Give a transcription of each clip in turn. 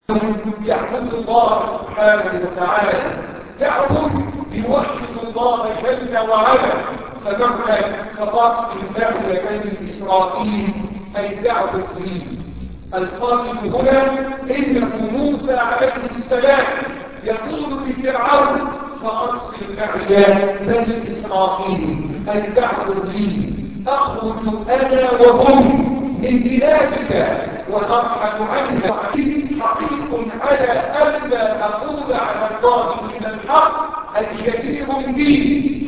يعبد الله سبحانه وتعالى، يعبد يوحد الله جل وعلا. فمعنى فقاصد الدعوة بني إسرائيل أي دعوة لي. القائل هنا إنه موسى عليه السلام يقول لفرعون فأرسل معي بني إسرائيل أي دعوة لي، أخرج أنا وهم من بلادك ونرحل عنها. حقيق على ألا أقول على الله من الحق أي كثير بي،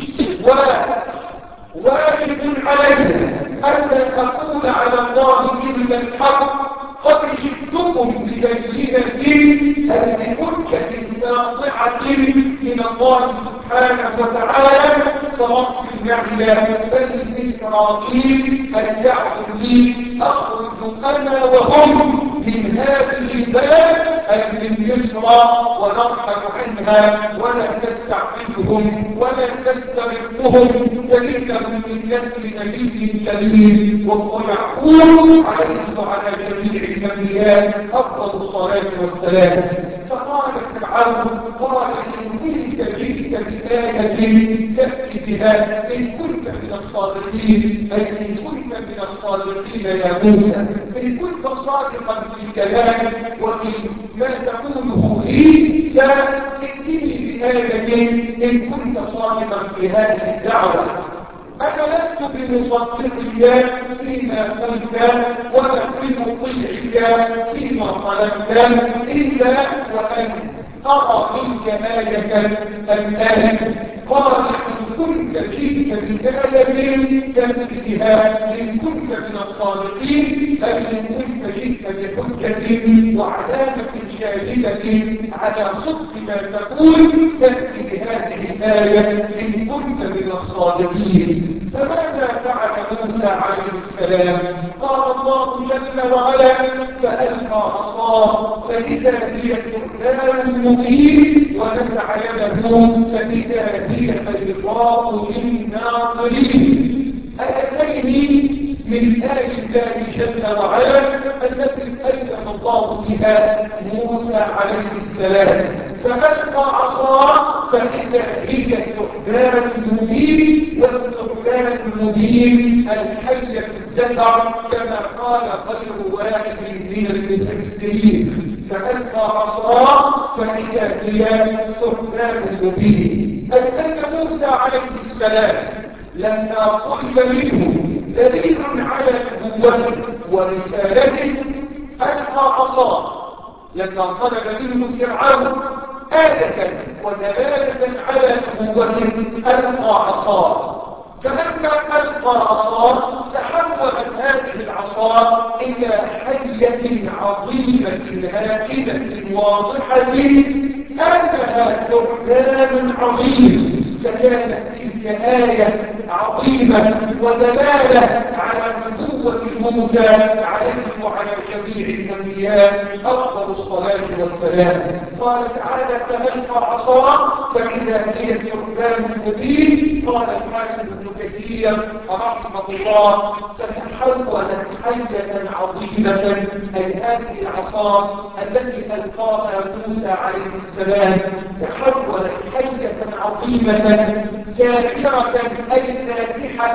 وواجب علينا ألا أقول على الله إلا الحق. قد جئتكم ببينة أي بحجة ساطعة من الله سبحانه وتعالى فأرسل معي بني إسرائيل أن يعبدوا لي، أخرج أنا وهم من هذه البلد أي من مصر ونرحل عنها ولا تستعبدهم ولا تسترقهم فإنهم من نسل نبي كريم وهو يعقوب عليه وعلى جميع الأنبياء أفضل الصلاة والسلام. فقال فرعون قال إن كنت جئت بآية فأتي بها إن كنت من الصادقين، أي إن كنت من الصادقين يا موسى، إن كنت صادقا في كلامك وفي ما تقوله لي فأتني بآية إن كنت صادقا في هذه الدعوة. أنا لست بمصدقك فيما قلت ولا بمطيعك فيما طلبت إلا وأن أرى منك آية الآن. قال إن كنت جئت بآية فأتها إن كنت من الصادقين، أي إن كنت جئت بحجة وعلامة شاهدة على صدق ما تقول فأتي بهذه الآية إن كنت من الصادقين. فماذا فعل موسى عليه السلام؟ قال الله جل وعلا فألقى عصاه فإذا هي ثعبان مبين ونزع يده فإذا هي بيضاء للناظرين. آيتين من آية الله جل وعلا التي أيدم الله بها موسى عليه السلام. فألقى عصاه فإذا هي ثعبان مبين، والثعبان المبين الحية الذكر كما قال خير واحد من المفسرين. فألقى عصاه فإذا هي ثعبان مبين، أي أن موسى عليه السلام لما طلب منه دليل على نبوته ورسالته ألقى عصاه. لما طلب منه فرعون آية ودلالة على نبوته ألقى عصاه. فلما ألقى عصاه تحولت هذه العصا إلى حية عظيمة هائلة واضحة أنها ثعبان عظيم. فكانت تلك آية عظيمة ودلالة على نبوة موسى عليه وعلى جميع الأنبياء أفضل الصلاة والسلام. قال تعالى فألقى عصاه فإذا هي ثعبان مبين. قال الحافظ ابن كثير رحمه الله فتحولت حية عظيمة، أي هذه العصا التي ألقاها موسى عليه السلام تحولت حية عظيمة ساخرة أي فاتحة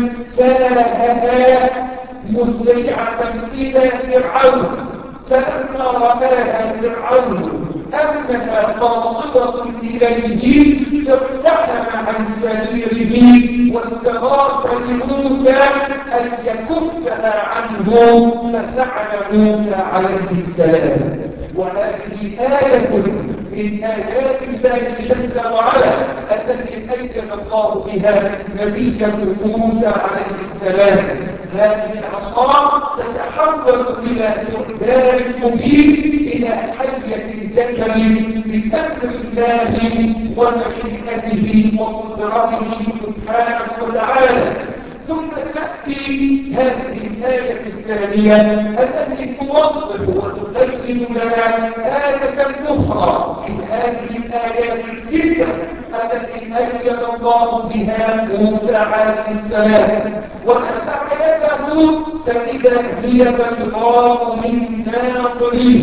ساهها مسرعة إلى فرعون. فلما رآها فرعون أنها قاصدة إليه اقتحم عن سريره واستغاث لموسى أن يكفها عنه ففعل موسى عليه السلام. وهذه آية من آيات الله جل وعلا التي أيد الله بها نبيه موسى عليه السلام. هذه العصا تتحول إلى ثعبان مبين إلى حية ذكر بأمر الله ومشيئته وقدرته سبحانه وتعالى. ثم تأتي هذه الآية الثانية التي توضح وتبين لنا آية أخرى من هذه الآيات التسع التي أيد الله بها موسى عليه السلام. ونزع يده فإذا هي بيضاء للناظرين.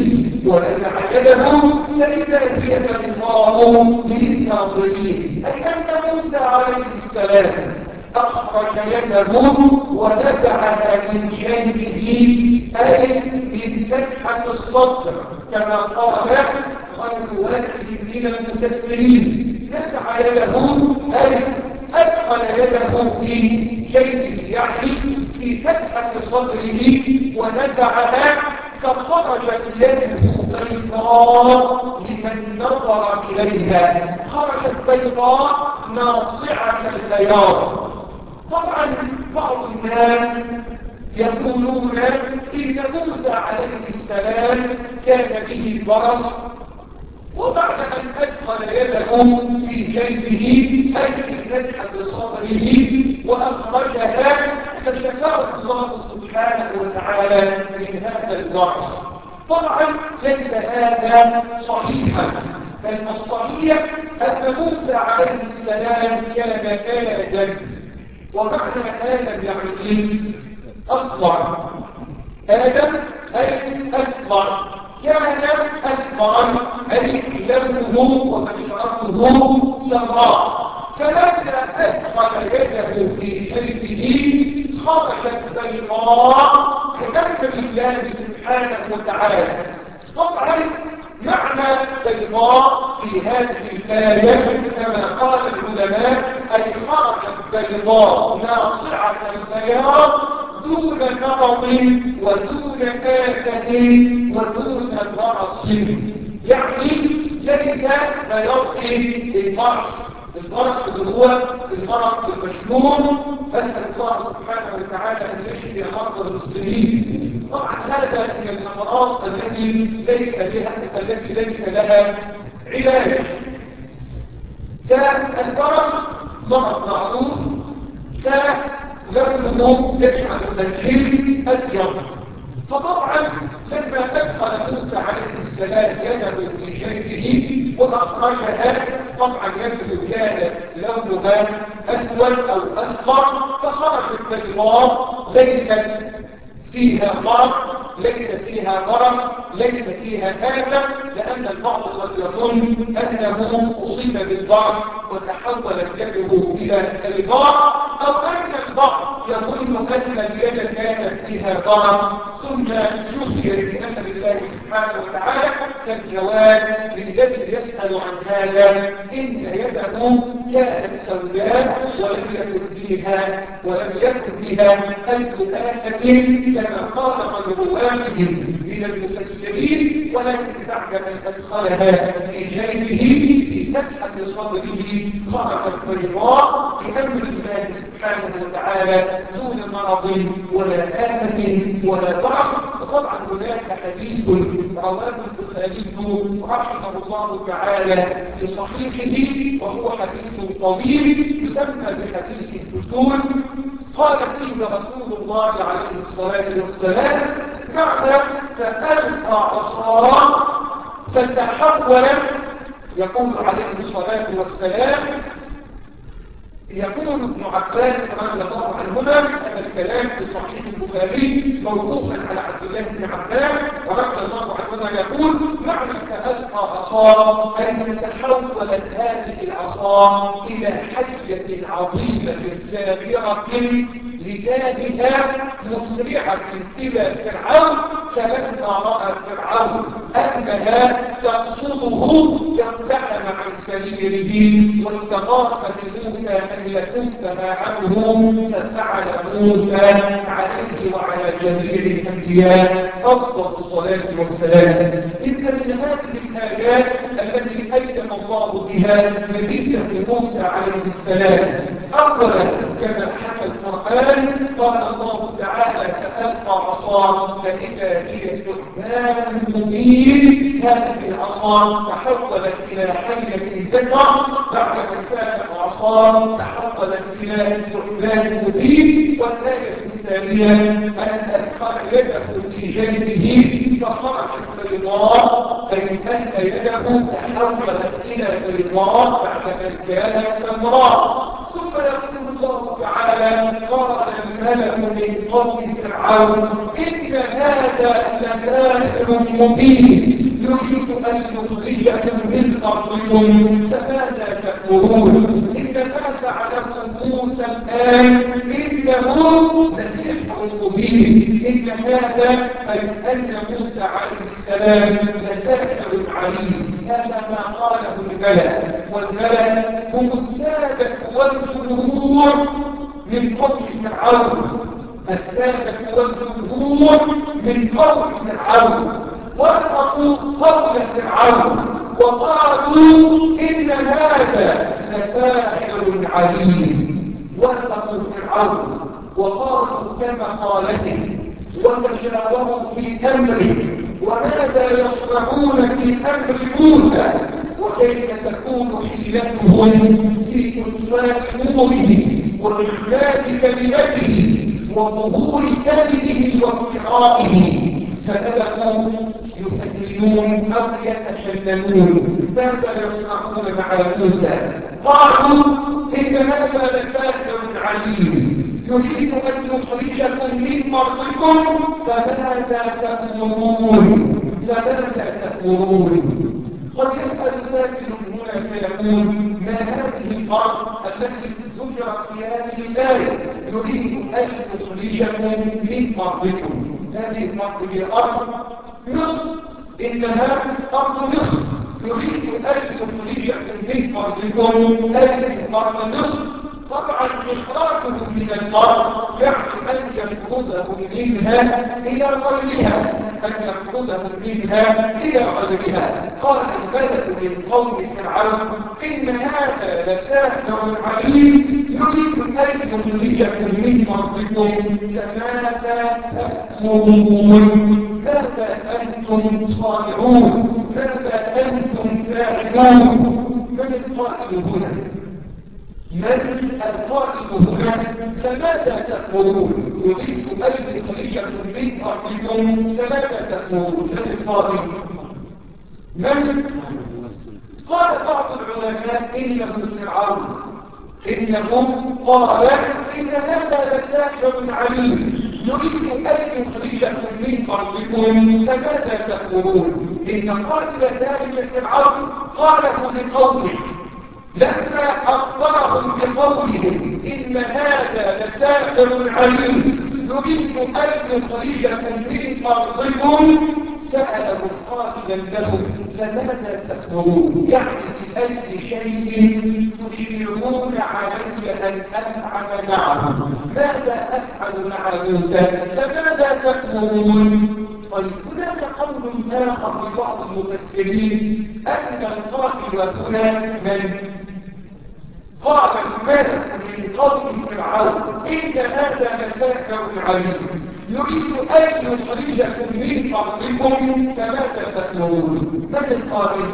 ونزع يده فإذا هي بيضاء للناظرين، أي أن موسى عليه السلام أخرج يده ونزعها من جيبه، أي من فتحة الصدر كما قال غير واحد من المفسرين. نزع يده أي أدخل يده في جيبه، يعني في فتحة صدره ونزعها، فخرجت يده بيضاء لمن نظر إليها، خرجت بيضاء ناصعة البياض. طبعا بعض الناس يقولون إن موسى عليه السلام كان به برص، وبعد أن أدخل يده في جيبه أي في فتحة صدره وأخرجها فشفاه الله سبحانه وتعالى من هذا البرص. طبعا ليس هذا صحيحا، بل الصحيح أن موسى عليه السلام كان آدم، ومعنى آدم يعني أصغر، آدم أي أصغر، كان أصغر أي لونه وبشرته سمراء، فلما أدخل يده في جيبه خرجت بيضاء كأمر الله سبحانه وتعالى. طبعا معنى بيضاء في هذه الآية كما قال العلماء أي خرجت بيضاء ناصعة البياض دون مرض ودون آفة ودون برص، يعني ليس بياض البرص. البرص اللي هو المرض المشهور، أسأل الله سبحانه وتعالى أن يشفي مرضى المسلمين. طبعا هذا من الأمراض التي ليس لها علاج. فالبرص مرض معروف، فلونه يجعل الجلد أبيض. فطبعا لما أدخل موسى عليه السلام يده في جيبه وأخرجها، طبعا يده كان لونها أسود أو أصفر، فخرجت بيضاء ليست فيها مرض، ليس فيها برص، ليس فيها آفة، لأن البعض قد يظن أنه أصيب بالبرص وتحولت يده إلى البيضاء، أو أن البعض يظن أن اليد كانت فيها برص ثم شفي بأمر الله سبحانه وتعالى. فالجواب للذي يسأل عن هذا إن يده كانت سوداء ولم يكن بها أي آفة كما قال غير واحد من المفسرين، ولكن بعد أن أدخلها في جيبه في فتحة صدره خرجت بيضاء بأمر الله سبحانه وتعالى دون مرض ولا آفة ولا برص. وطبعا هناك حديث رواه البخاري رحمه الله تعالى في صحيحه، وهو حديث طويل يسمى بحديث الفتون. قال فيه رسول الله عليه الصلاة والسلام بعد فألقى عصاه فتحول، يقول عليه الصلاة والسلام، يقول ابن عباس رضي الله عنهما هذا الكلام في صحيح البخاري موقوفا على عبد الله بن عباس رضي الله عنهما، يقول معنى فألقى عصاه أن تحولت هذه العصا إلى حية عظيمة ثابرة لذاتها مسرعة إلى فرعون، فلما رأى فرعون أنها تقصده اقتحم عن سريره واستغاث بموسى أن يكفها عنه، ففعل موسى عليه وعلى جميع الأنبياء أفضل الصلاة والسلام. إن من هذه الآيات التي أيدم الله بها نبيه موسى عليه السلام، أولا كما حكى القرآن قال الله تعالى فألقى عصاه فإذا هي ثعبان مبين، هذه العصا تحولت إلى حية ذكر، بعد أن كانت عصاه تحولت إلى ثعبان مبين. والآية الثانية أن أدخل يده في جيبه فخرجت بيضاء، أي أن يده تحولت إلى بيضاء بعد أن كانت سمراء. ثم يقول الله تعالى قال الملأ من قوم فرعون إن هذا لساحر مبين يريد أن يخرجكم من أرضكم فماذا تأمرون؟ إن ما فعله موسى الآن إنه لسحر مبين. إن هذا أي أن موسى عليه السلام لساحر عليم. هذا ما قاله الملأ، والملأ هم السادة والجمهور من قوم فرعون، السادة والجمهور من قوم فرعون، وافقوا قول فرعون وقالوا إن هذا لساحر عليم. وافقوا فرعون وقالوا كما قالته وتشاوروا في أمره وماذا يصنعون في أمر موسى وكيف تكون حيلتهم في إطفاء نوره وإخلاء كلمته وظهور كذبه وافترائه. فبدأوا يفكرون أو يتشننون ماذا يصنعون مع موسى. قالوا إن هذا لساحر عليم يريد أن يخرجكم من أرضكم فماذا تأمرون. قد يسأل سائل هنا فيقول ما هذه الأرض التي ذكرت في هذه الآية يريد أن يخرجكم من أرضكم. هذه الأرض هي أرض مصر، إنها أرض مصر. يريد أن يخرجكم من أرضكم أي أرض مصر. طبعا إخراجهم من الأرض يعني أن يأخذهم منها إلى غيرها، قال الملأ من قوم فرعون إن هذا لساحر عليم يريد أن يخرجكم من أرضكم فماذا تأمرون. ماذا أنتم صانعون؟ ماذا أنتم فاعلون؟ من القائل هنا؟ فماذا تأمرون؟ يريد أن يخرجكم من أرضكم فماذا تأمرون؟ من؟ قال بعض العلماء إنه فرعون. قال إن هذا لساحر عليم يريد أن يخرجكم من أرضكم فماذا تأمرون. إن قاتل ذلك فرعون قاله لقومه لما أخبرهم بقولهم إن هذا لساحر عليم يريد أن يخرجكم من أرضكم سألهم قائلا لهم فماذا تأمرون. يعني بأي شيء تشيرون علي أن أفعل معه. ماذا أفعل مع موسى فماذا تأمرون. طيب هناك قول آخر لبعض المفسرين أن القائل هنا من قال الملك من قوم فرعون إن هذا لساحر عليم يريد أن يخرجكم من أرضكم فماذا تأمرون. من القائل؟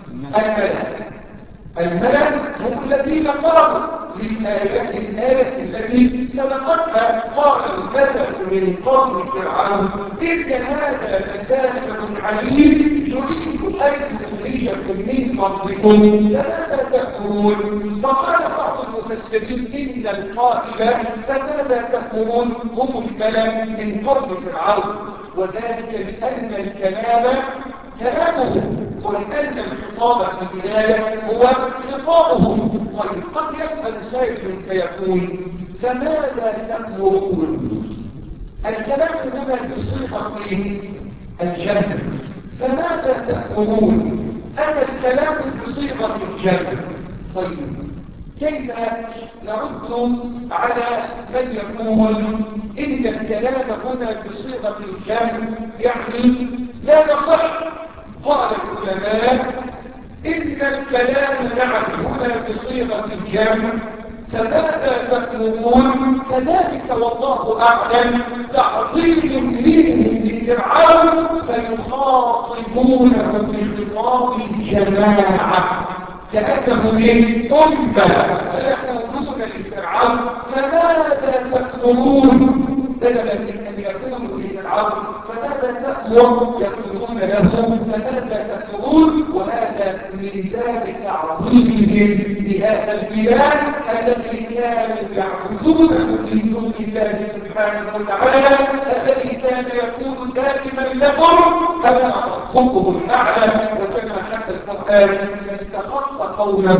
الملك هم الذين قالوا الآية التي سبقتها. قال الملك من قوم فرعون إن هذا لساحر عليم يريد أن يخرجكم من أرضكم فماذا تأمرون. فقال بعض المفسرين إن القائل فماذا تأمرون هم الملك من قوم فرعون، وذلك لأن الكلام كلامه ولأن الخطاب في البداية هو خطابهم. طيب قد يسأل سائل فيقول فماذا تأمرون. الكلام هنا بصيغة الجمع فماذا تأمرون. أما الكلام بصيغة الجمع. طيب كيف نرد على من يقول إن الكلام هنا بصيغة الجمع يعني لا يصح. قال العلماء إن الكلام نعم هنا بصيغة الجمع فماذا تأمرون. كذلك والله أعلم تعظيم منهم لفرعون فيخاطبونه بخطاب الجماعة كأنه من أمة فيقولون لفرعون فماذا تأمرون بدلا من أن يكونوا لفرعون فماذا تأمر يقولون لهم فماذا تأمرون. وهذا من باب تعظيمهم بهذا البلاد الذي كانوا يعبدونه من دون الله سبحانه وتعالى، الذي كان يقول دائما لهم أنا ربكم الأعلى. وكما حكى القرآن فاستخف قومه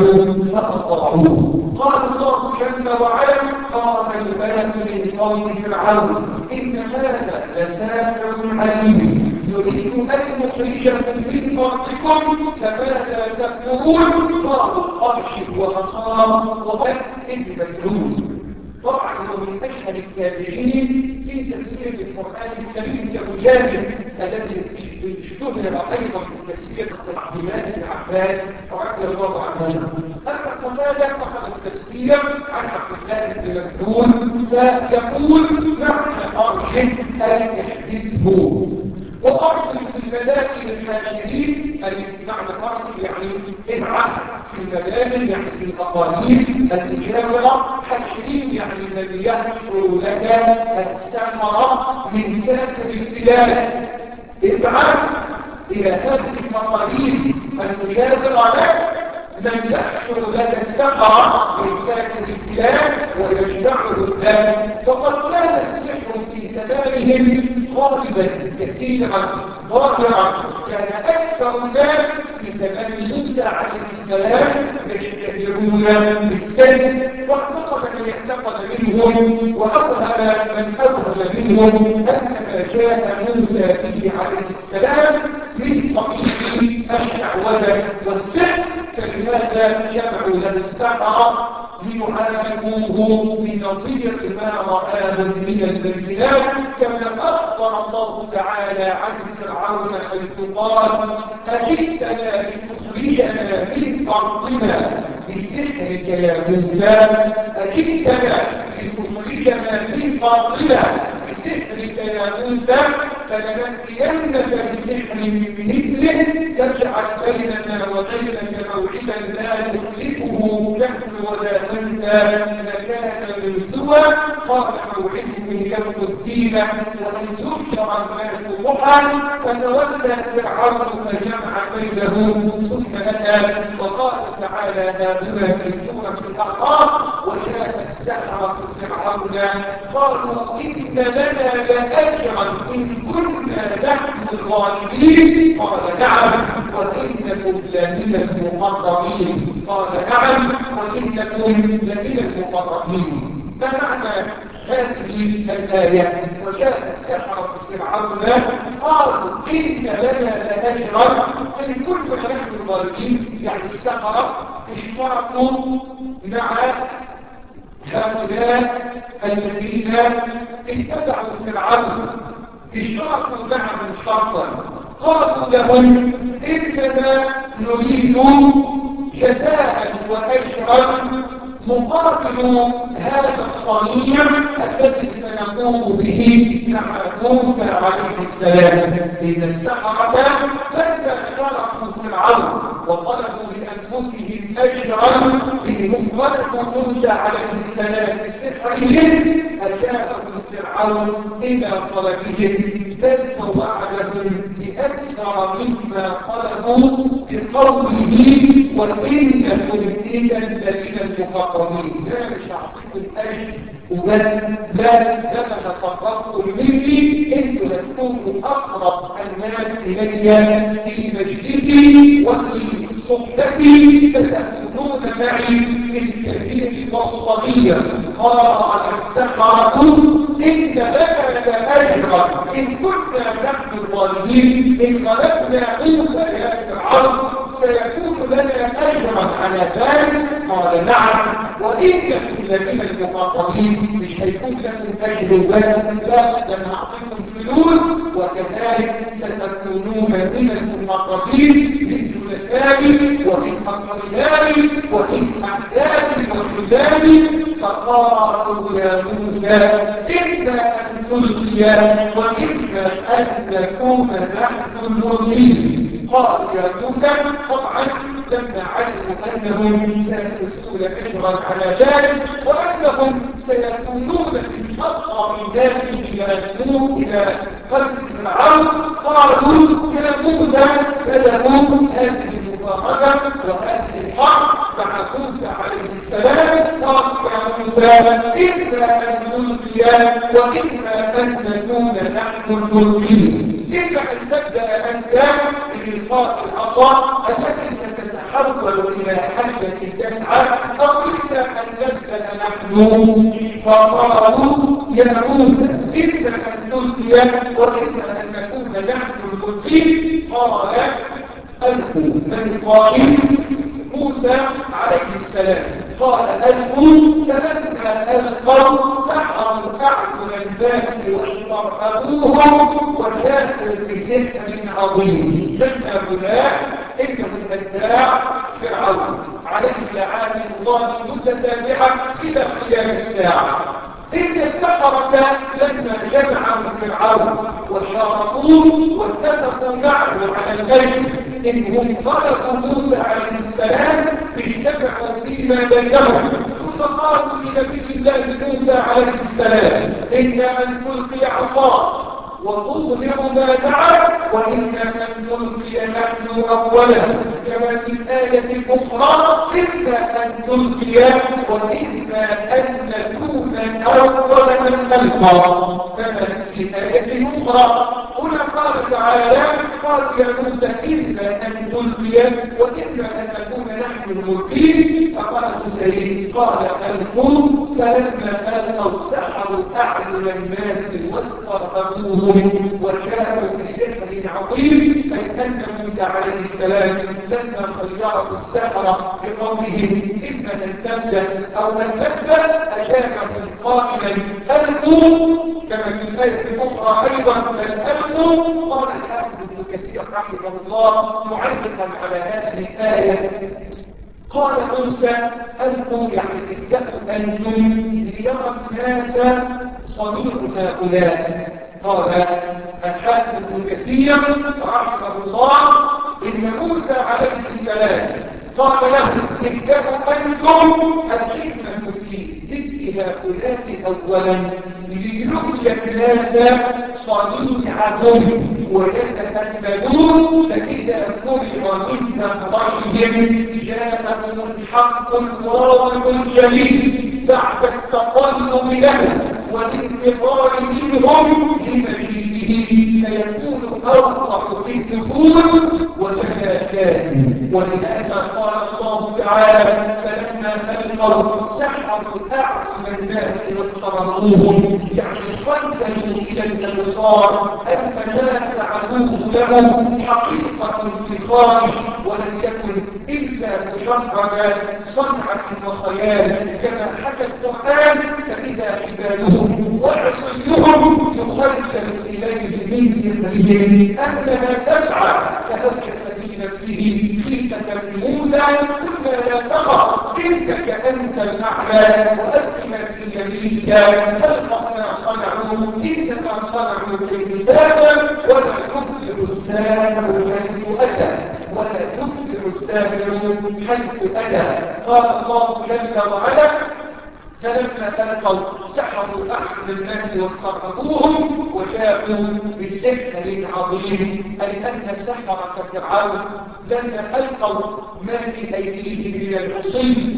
فأطاعوه. قال الله جل وعلا قال الملأ من قوم فرعون إن هذا لساحر عليم يريد أن يخرجكم من أرضكم فماذا تأمرون؟ قالوا أرشد وأقام وقد ابن مسعود. طبعا هو من أشهر التابعين في تفسير القرآن الكريم كمجاهد الذي اشتهر أيضا في تفسير عبد بن عباس رضي الله عنه. أما قتادة فقد التفسير عن عبد الله بن مسعود فيقول معنى أرشد أن يحدثه. وأرسل في المدائن الحاشرين أي معنى أرسل يعني ابعث في المدائن يعني في الأقاليم المجاورة، حاشرين يعني الذي يحشر لك الثمرة من سائر البلاد. ابعث إلى هذه الأقاليم المجاورة لك من يحشر لك الثمرة من سائر البلاد ويجمعه الدم. وقد كان السحر في زمانهم غالبا كثيرا ظاهرا. كان أكثر الناس في زمان موسى عليه السلام يشتهرون بالسحر، واعتقد من اعتقد منهم وأظهر من أظهر منهم أن ما جاء موسى به عليه السلام من قبيل الشعوذة والسحر، فلهذا جمعوا له السحرة ليعاملوه بنظير ما رآه من البينات، كما أخبر الله تعالى عن فرعون حيث قال أجئتنا لتخرجنا من أرضنا بسحرك يا موسى، أجئتنا لتخرجنا من أرضنا بسحرك يا موسى، فلنأتينك بسحر مثله تجعل بيننا وبينك موعدا لا نخلفه نحن ولا أنت مكانا من سوى. قال موعدكم يوم الزينة وأن يحشر الناس ضحى، فتولى فرعون فجمع بينهم ثم أتى. وقال تعالى هذا في سورة الأعراف وجاء السحرة فرعون قالوا إن لنا لأجرا إن كنا نحن الغالبين. قال نعم وإنكم لمن المقربين. قال نعم وإنكم لمن المقربين. ما معنى هذه الآية؟ وجاء السحرة فرعون قالوا إن لنا لأجرا إن كنا نحن الغالبين. يعني السحرة اشتركوا مع هؤلاء الذين اتبعوا فرعون، اشتركوا معهم شرطا. قالوا لهم إننا نريد جزاء وأجرا مقابل هذا الصنيع الذي سنقوم به مع موسى عليه السلام. إن السحرة لما شركوا فرعون وطلبوا لأنفسهم أجرا إنهم طلبوا موسى عليه السلام بسحرهم، أجابهم فرعون إلى طلبهم بل ووعدهم بأكثر مما طلبوا بقوله وإنكم إذا لمن المقربين. لا مش أعطيكم أجر وبس، لا لما تقربتم مني انتم لتكونوا أقرب الناس إلي في مجلسي وفي صحبتي، ستكونون معي في الكبير والصغير. قال السحرة إن لنا لأجرا إن كنا نحن الظالمين، إن غلبنا موسى يا فرعون سيكون لنا أجرا على ذلك. قال نعم وإنكم لمن المقربين. مش هيكون لكم أجر بس، لا نعطيكم فلوس وكذلك ستكونون من المقربين من ثلاثاء ومن أقرباء ومن أحداث وحدان. فقالوا يا موسى إما أن تلقي وإما أن نكون نحن الملقين. قال يا موسى طبعا لما علموا أنهم سيحصلون أجرا على ذلك وأنهم سيكونون في أقرب الناس إلى قلب فرعون، قالوا يا موسى بدأوا هذه المباركة إما أن نلقي وإما أن نكون نحن الملقين. إما أن تبدأ أنت بإلقاء العصا التي ستتحول إلى حية تسعى، أو إما أن نبدأ نحن فقالوا يا موسى إما أن نلقي وإما أن نكون نحن الملقين. قال ألقوا. من قائل؟ موسى عليه السلام. قال ألقوا. فلما ألقوا سحروا أعين الناس واسترهبوهم وجاءوا بسحر عظيم. من هؤلاء؟ إنه الخداع فرعون عليه لعنة الله متتابعة إلى قيام الساعة. إن السحرة لما جمعوا فرعون وشاركوه واتفقوا معه على الغيب إنهم طلبوا موسى عليه السلام اجتمعوا فيما بينهم، ثم قالوا لنبي الله موسى عليه السلام إنا أن تلقي عصاك وتظهر ما دعا وإنا أن نلقي نحن أولا، كما في الآية الأخرى إما أن تلقي وإما أن نكون أول من ألقى، كما في الآية الأخرى. هنا قال تعالى قال يا موسى إما أن تلقي وإما أن نكون نحن الملقين. فقال موسى قال ألقوا. فلما ألقوا سحروا أعين الناس واسترهبوهم وجاءوا بسحر عظيم. أي أن موسى عليه السلام لما خيره السحرة بقولهم إما أن تبدأ أو أن تبدأ أجابهم قائلا ألقوا، كما في الآية الأخرى أيضا ألقوا. قال الحافظ ابن كثير رحمه الله معلقا على هذه الآية قال موسى ألقوا يعني ابدأوا أنتم ليرى الناس صنيع هؤلاء. قال الحافظ ابن كثير رحمه الله إن موسى عليه السلام قال له ابدأوا أنتم الحكمة في ذكر هؤلاء أولا ليري الناس صنيعهم ويتأملون، فإذا فرغ من أمرهم جاءهم الحق الواضح الجليل بعد التقلب له والانتظار منهم لمجيئه فيكون أوضح في الدخول وكذا كان. ولهذا قال الله تعالى فلما ألقوا سحروا أعين الناس واسترهبوهم، يعني صدقوا إلى الأبصار أن ما فعلوه له حقيقة انتقام ولم يكن إلا مجرد صنعة وخيال، كما حكى القرآن فإذا عبادهم وعصيهم يخلل إليه من سرهم أنها تسعى فأوجس في نفسه خيفة موسى قلنا لا تخف إنك أنت الأعلى وألق ما في يمينك ألقى ما صنعوا إنما صنعوا بالكتاب ولا يفلح الساحر حيث أتى ولا يفلح الساحر حيث أتى. قال الله جل وعلا فلما ألقوا سحروا أعين الناس واسترهبوهم وجاءوا بسحر عظيم، أي أن سحرة فرعون لما ألقوا ما في أيديهم من العصي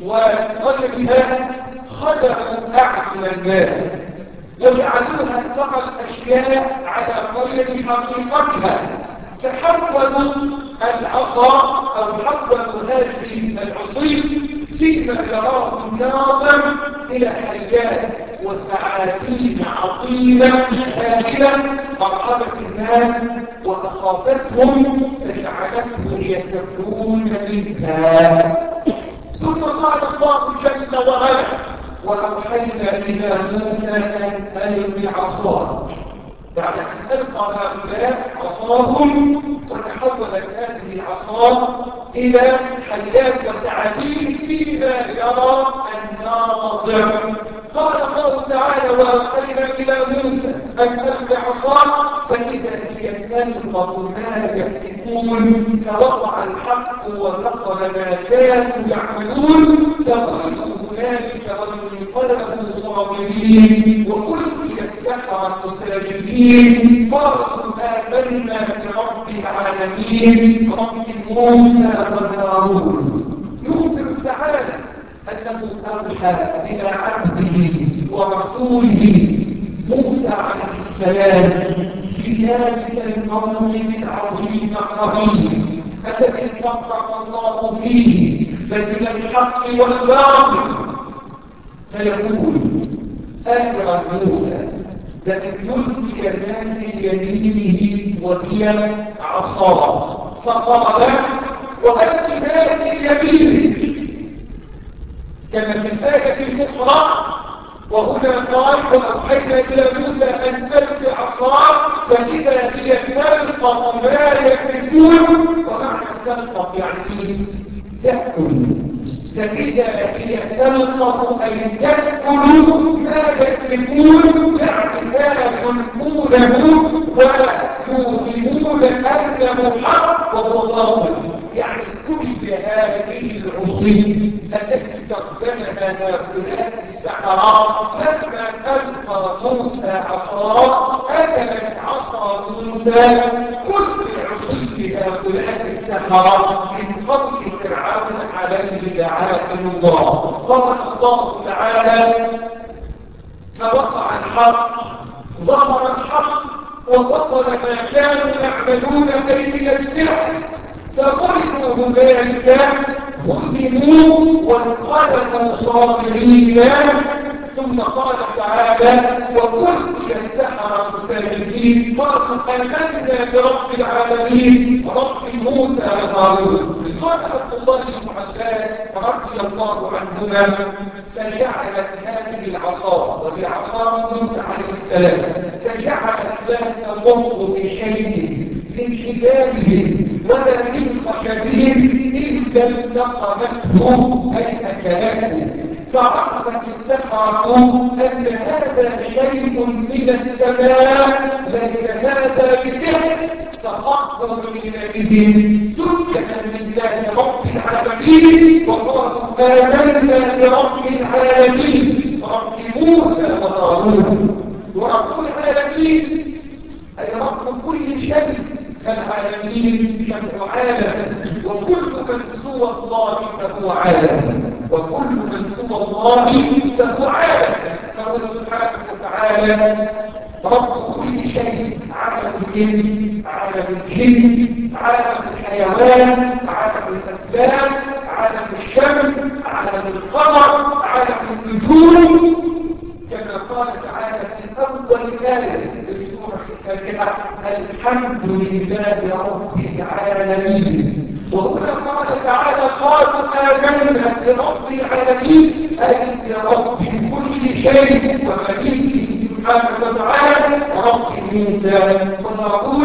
وغيرها خدعوا أعين الناس وجعلوها ترى الأشياء على غير حقيقتها، فحولوا العصا أو حولوا هذه العصي فيما يراه الناظر إلى حيات وثعابين عظيمة هائلة أرهبت الناس وأخافتهم فجعلتهم يفرون منها. ثم قال الله جل وعلا وأوحينا إلى موسى أن ألق عصاك. بعد أن ألقى هؤلاء عصاهم وتحولت هذه العصا إلى حيات وثعابين فيما يرى الناظر. قال الله تعالى وأوحينا إلى موسى أن ألق عصاك فإذا هي تلقف ما يفكون فوقع الحق وبطل ما كانوا يعملون فغلقوا هنالك وانقلبوا صابرين وألقي السحرة ساجدين قالوا آمنا برب العالمين رب موسى وهارون. يخبر تعالى أنه أوحى إلى عبده ورسوله موسى عليه السلام في ذلك الموطن العظيم الرهيب الذي فرق الله فيه بين الحق والباطل، فيقول آخر موسى لئن يلقي ما في يمينه وهي عصاه فقال وألق ما في يمينك، كما في الآية الأخرى وهنا قال وأوحينا إلى موسى أن تلق عصاه فإذا هي تلقف ما يفكون، ومعنى تلقف يعني تأكل، فإذا هي تلقف أي تأكل ما يفكون، يعني ما يلقونه ويوهمون أنه حق وهو باطل. يعني كل هذه العصي التي استخدمها هؤلاء السحرة لما ألقى موسى عصاه أكلت عصا موسى كل عصي هؤلاء السحرة من قبل فرعون عليه لعنة الله. قال الله تعالى فوقع الحق ظهر الحق ووصل ما كانوا يعملون أيدي السحر فقلتوا هنالك هزموا وانقلبوا صابرين. ثم قال تعالى وكل السحرة ساجدين قالوا آمنا برب العالمين رب موسى وهارون. قال عبد الله بن عباس رضي الله عنهما فجعلت هذه العصا وهي عصا موسى عليه السلام فجعلت لا تضر بشيء من حبالهم ولا من خشبهم إذا التقمته أي أكلته، فعرفت السحرة أن هذا شيء من السماء ليس هذا بسحر، فخطوا إليهم سجدا لله رب العالمين وقالوا آمنا برب العالمين رب موسى وهارون. ورب العالمين أي رب كل شيء، العالمين جمع عالم وكل من سوى الله فهو عالم وكل من سوى الله فهو عالم. فهو سبحانه وتعالى رب كل شيء، عالم الإنس عالم الجن عالم الحيوان عالم الأسباب عالم الشمس عالم القمر عالم النجوم، كما قال تعالى في أول آية في سورة الفاتحة الحمد لله رب العالمين. وهنا قال تعالى قالوا آمنا برب العالمين أي برب كل شيء ومليكه سبحانه وتعالى رب موسى وهارون.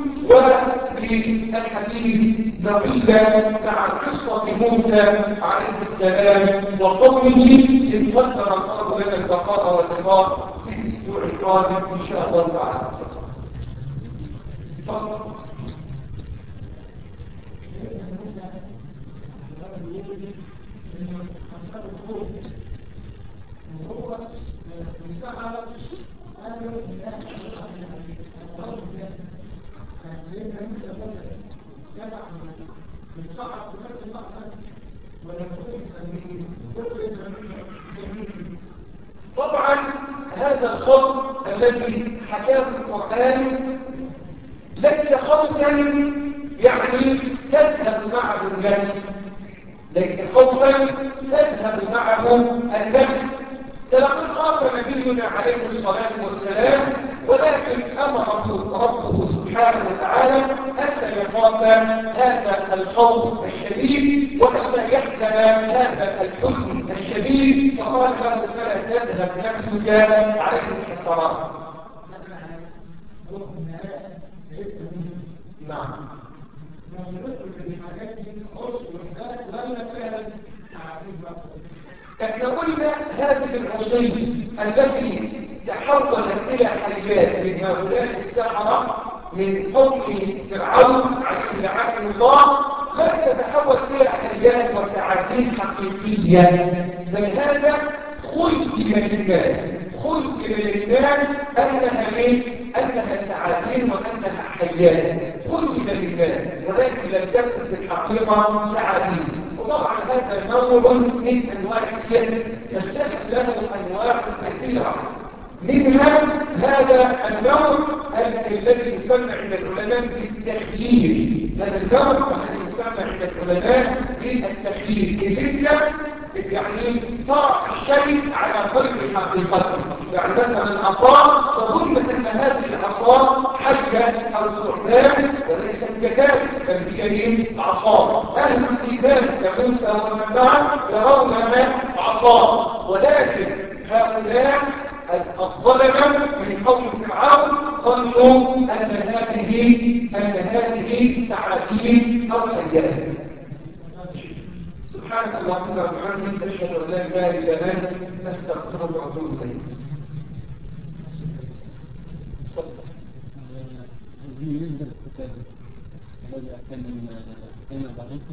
وفي الحديث بقية مع قصة موسى عليه السلام وقومه إن قدر الله لنا البقاء واللقاء في الأسبوع القادم إن شاء الله تعالى. طبعا هذا الخوف الذي حكاه القرآن ليس خوفا يعني تذهب معه النفس، ليس خوفا تذهب معه النفس، فلقد خاف نبينا عليه الصلاة والسلام ولكن أمره ربه سبحانه وتعالى أن يخاف هذا الخوف الشديد وأن يحزن هذا الحزن الشديد، فقال له فلا تذهب نفسك عليه الحسرات. نعم. احنا قلنا هذه العصي التي تحولت الى حاجات من هؤلاء السحرة من قوم فرعون عليه لعنة الله لم تتحول الى حاجات وسعادين حقيقية، بل هذا خلق للناس انها سعادين وانها حيات خلق للناس، ولكن لم تكن في الحقيقة سعادين. وطبعا هذا نوع من أنواع السحر يستحق له أنواع كثيرة، منها هذا النوع الذي يسمى عند العلماء بالتخييل. هذا النوع الذي يسمى عند العلماء بالتخييل، يعني طرح الشيء على غير حقيقته. يعني مثلا العصا تظن ان هذه العصا حيه او ثعبان، وليست كذلك، بل هي عصا. اهل الايمان كموسى ومن معه يرونها عصا، ولكن هؤلاء الظلمة من قوم فرعون ظنوا أن هذه ثعابين أو حيات. سبحانك اللهم وبحمدك أشهد أن لا إله إلا أنت أستغفرك وأتوب إليك. بالنسبة للكتاب الذي كان بعضكم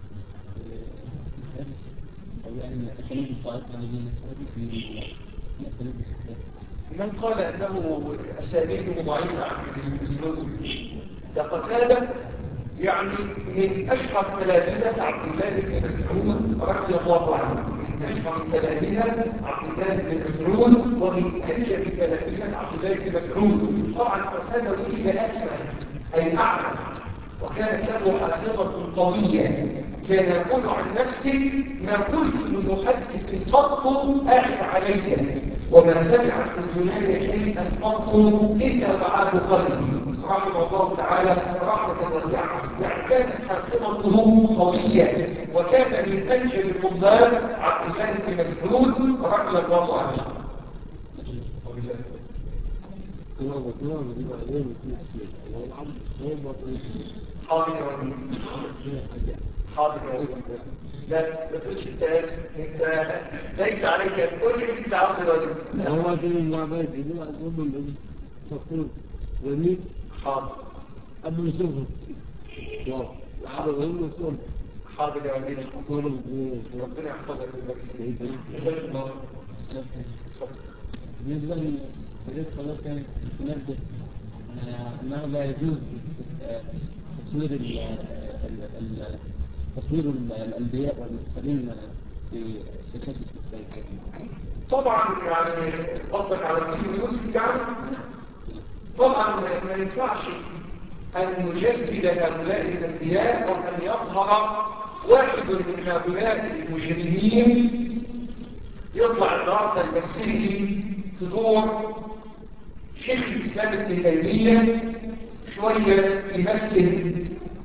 أو يعني أساليب الطائفة الذين يسألون في أساليب الكتاب. من قال أنه أساليبه ضعيفة عن المسلوك لقتادة، يعني من أشهر تلامذة عبد الله بن مسعود رضي الله عنه، من أشهر تلامذة عبد الله بن مسعود، ومن أنجب تلامذة عبد الله بن مسعود. طبعا قتادة ولد أكثر أي أعلم، وكانت له حافظة قوية، كان يقول عن نفسه: ما قلت لمحدث قط أعد علي، وما سمعت أذناي شيئا قط إلا وعاد قلبي، رحمه الله تعالى رحمة واسعة. يعني كانت حافظته قوية، وكان من أنجب الطلاب عبد الله بن مسعود رضي الله عنه. حاضر يا رسول. لا تقولش انت ليس عليك ان تقول لي انت عاوز الواجب. هو كده ما باجي دي اظن تفصيل جميل. حاضر قبل نشوفه. حاضر غير نشوفه. حاضر يا وليد. ربنا يحفظك ويبارك فيك. بالنسبه للحديث خلاص كان نبدا انه لا يجوز تصوير الأنبياء والمرسلين في شاشات التلفزيون. طبعا يعني قصدك على الفيلم يوسف يعني؟ طبعا ما ينفعش أن نجسد هؤلاء الأنبياء أو أن يظهر واحد من هؤلاء المجرمين يطلع النهارده يمثله في دور شيخ الإسلام ابن تيمية، شوية يمثل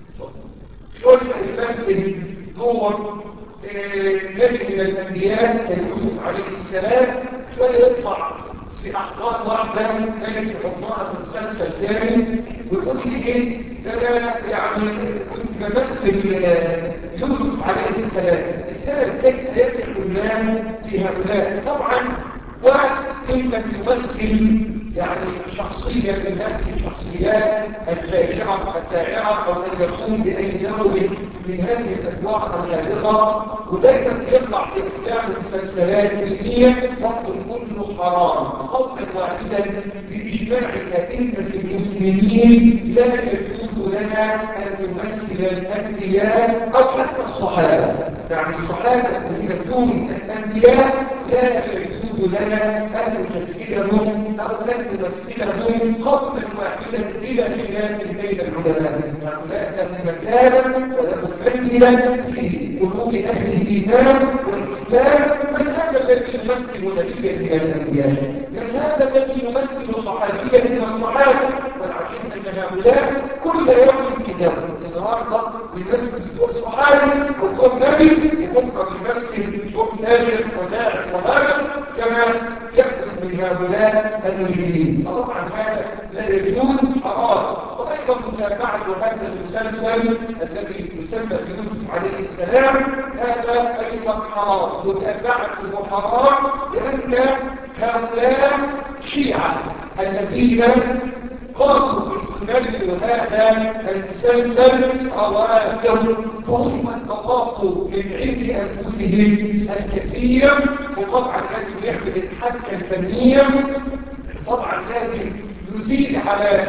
دور نبي من الأنبياء كيوسف عليه السلام، شوية يطلع في أحضان واحدة نجد حضنها في مسلسل ثاني ويقول لي إيه ده يعني كنت بمثل يوسف عليه السلام. السبب كيف يصح الناس في هؤلاء؟ طبعا وإنك تمثل يعني شخصية من هذه الشخصيات الخاشعة الداعرة، أو أن يقوم بأي نوع من هذه الأدوار الخارقة، ودايما يطلع في أفلام ومسلسلات دينية وقت كله حرام قولا واحدا بإجماع أئمة المسلمين. لا يجوز لنا أن نمثل الأنبياء أو حتى الصحابة، يعني الصحابة الذين دون الأنبياء لا يجوز لنا أن نمثلهم أو أن نمثلهم خطا واحدا بلا خلاف بين العلماء. هؤلاء لهم مكانا ولهم منزلا في قلوب أهل الإيمان والإسلام. من هذا الذي يمثل نبيا من الأنبياء؟ من هذا الذي يمثل صحابيا من الصحابة؟ والعجيب أن هؤلاء كل يوم كتاب النهارده يمثل دور صحابي أو دور نبي، وبكره يمثل دور تاجر وداعي وهاجر، كما يحدث من هؤلاء المجرمين. طبعا هذا لا يجوز، حرام. وأيضا متابعة هذا المسلسل الذي يسمى في يوسف عليه السلام هذا أيضا حرام، متابعته حرام، لأن هؤلاء شيعة الذين قاموا باستمرار هذا المسلسل رواتب، فهم أضافوا من عند أنفسهم الكثير. وطبعا لازم يعمل الحبكة الفنية، طبعا لازم يزيد على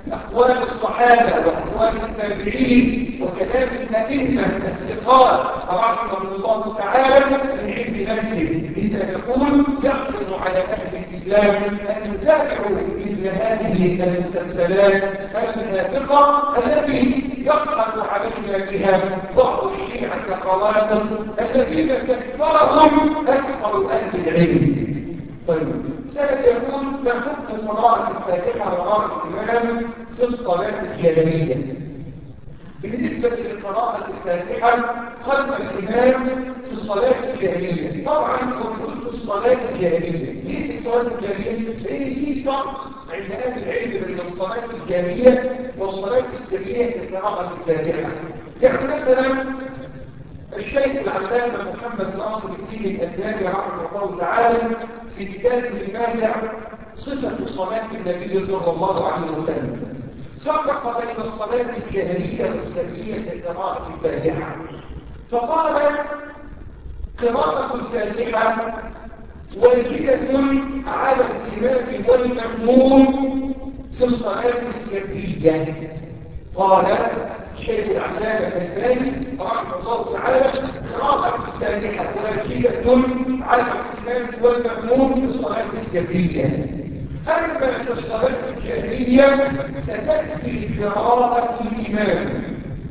أقوال الصحابة وأقوال التابعين وكلام الأئمة الثقات رحمهم الله تعالى من عند نفسه، إذا يقول يحرص على أهل الإسلام أن يتابعوا مثل هذه المسلسلات الهابطة التي يصعد علينا بها بعض الشيعة الرواتب الذين كفرهم أكثر أهل العلم. طيب سيقول ما حكم قراءة الفاتحة وراء الإمام في الصلاة الجاهلية؟ بالنسبة لقراءة الفاتحة خلف الإمام في الصلاة الجاهلية، طبعا موجود في الصلاة الجاهلية. ليه في الصلاة الجاهلية؟ لأن في فرق عند أهل العلم بين الصلاة الجاهلية والصلاة السرية في قراءة الفاتحة. يعني مثلا الشيخ العلامة محمد ناصر الدين الألباني رحمه الله تعالى في كتابه الماتع صفة صلاة النبي صلى الله عليه وسلم فرق بين الصلاة الجاهلية والسرية في قراءة الفاتحة، فقال قراءة الفاتحة واجبة على الإمام والمأموم في الصلاة السرية. قال الشيخ العلامة الألباني رحمه الله تعالى قراءة الفاتحة واجبة على الإمام والمأموم في الصلاة السرية. أما في الصلاة الجاهلية ستأتي قراءة الإمام،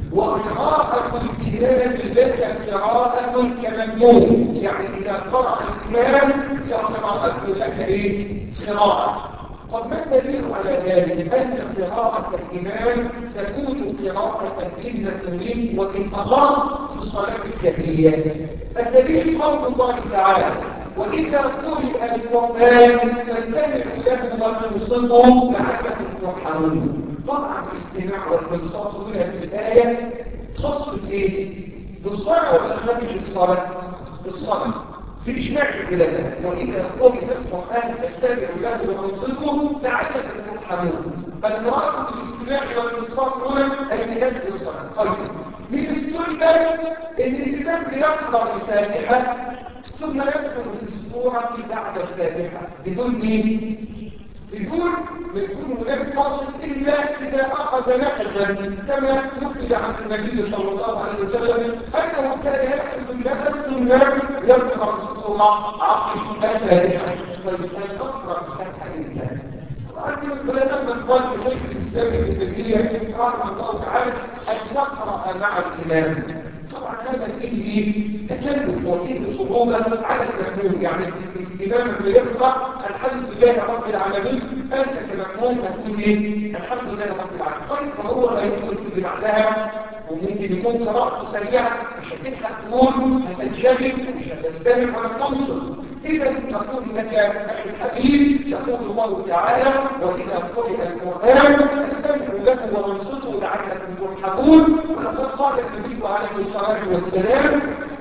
وقراءة الإمام لك قراءة كمأموم، يعني إذا قرأ الإمام فقراءته لك قراءة. طب ما الدليل على ذلك؟ أن قراءة الإمام تكون قراءة للمأمومين وإن أخص في الصلاة الجاهلية. الدليل قول الله تعالى وإذا قرئ القرآن فاستمعوا له وانصتوا لعلكم ترحمون. طبعا الاستماع والانصات هنا في الآية خاص بإيه؟ بالصلاة ولا خارج الصلاة؟ بالصلاة. في إجماع العلماء وإذا قرئ القرآن فاستمعوا له وانصتوا لعلكم ترحمون. فالقراءة بالاستماع والانصات هنا أي نهاية الصلاة. طيب من السنة إن الإمام يقرأ الفاتحة ثم يدخل في السورة بعد الفاتحة بدون ايه؟ بدون ما يكون هناك فاصل إلا إذا أخذ نفسا كما نقل عن النبي صلى الله عليه وسلم أنه كان يأخذ النفس ثم يقرأ السورة عقب الفاتحة. فالإنسان أقرأ الفاتحة الإنسان وعندما العلماء من قال شيخ الإسلام ابن تيمية رحمه الله تعالى أن يقرأ مع الإمام. طبعا هذا فيه تكلف وفيه صعوبة على المأموم، يعني الإمام اللي يقرأ الحمد لله رب العالمين أنت كمأموم هتقول إيه؟ الحمد لله رب العالمين. طيب فهو لا يدخل في بعدها وممكن يكون قراءته سريعة مش هتلحق تقول هتنشغل مش هتستمع ولا تنصت. إذا نقول لك أخي الحبيب يقول الله تعالى وإذا قرئ القرآن فاستمعوا له وانصتوا لعلكم ترحمون. ولقد قال النبي عليه الصلاة والسلام